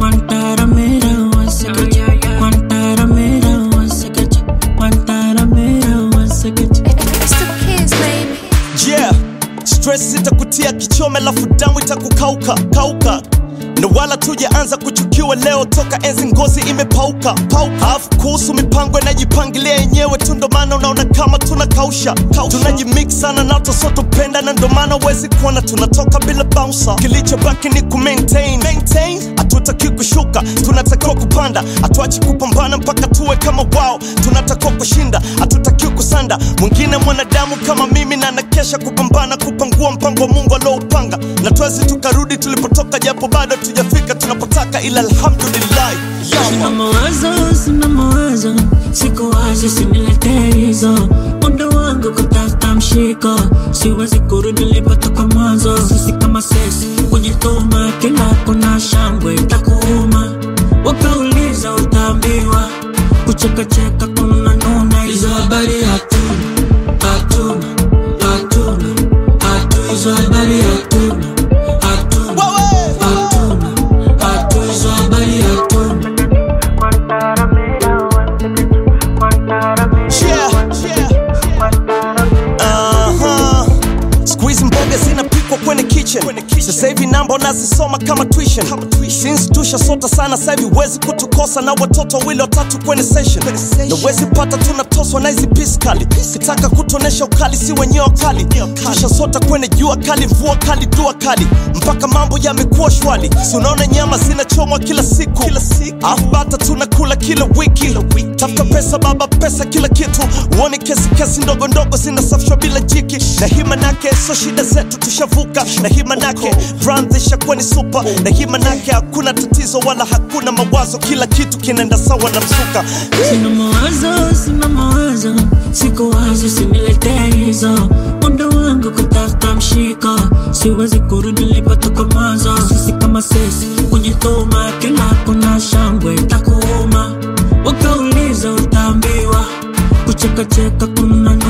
Guantanamera, once again. Guantanamera, once again. Guantanamera, once again. It's the kids, baby. Yeah, stress itakutia kichome lafu damu itakukauka kauka. Na wala tujaanza kuchukiwa leo toka enzi ngozi imepauka Alafu kuhusu mipango inajipangilia yenyewe tu ndo maana unaona kama tunakausha Tunajimix sana na tosoto penda na ndo maana wezi kuona tunatoka bila bouncer Kilichobaki ni kumaintain hatutaki kushuka, tunatakiwa kupanda Hatuachi kupambana mpaka tuwe kama wao Tunatakiwa kushinda, hatutaki kusanda Mwingine mwanadamu kama mimi na nakesha kupambana Kupangua mpango Mungu aloupanga Na tuwezi tukarudi tulipotoka japo bado tujafika tunapotaka ila alhamdulillah Sina mawazo siku wazi sinilete hizo Muda wangu kutafuta mshiko Siwezi kurudi nilipotoka mwanzo Sisi kama sisi kujituma Kila kuna shangwe itakuuma Wakauliza utaambiwa Kucheka kuna nuna Hizo habari hatuna Hizo habari hatuna kwenye kitchen Sasa hivi namba unazisoma kama tuition Since tusha sota sana sasa hivi wezi kutukosa Na watoto wili watatu kwenye session Na wezi pata tunatoswa na hizi piskali Kitaka kutonesha ukali si wenye wakali Tusha sota kwenye jua kali, mvua kali, dua kali Mpaka mambo yamekuwa shwali Si unaona nyama zinachomwa kila siku Afu bata tunakula kila wiki Tafuta pesa baba pesa kila kitu Uone kesi ndogo ndogo zinasafishwa bila jiki Na hii manake so shida zetu tushavuka Na hii manake brand ishakuwa ni super Na hii manake hakuna tatizo wala hakuna mawazo Kila kitu kinaenda sawa na msuka Sina mawazo siku wazi sinilete hizo Muda wangu kutafuta mshiko Siwezi kurudi nilipotoka mwanzo Sisi kama sisi kujituma Kila kuna shangwe itakuuma Wakauliza utaambiwa Kucheka kuna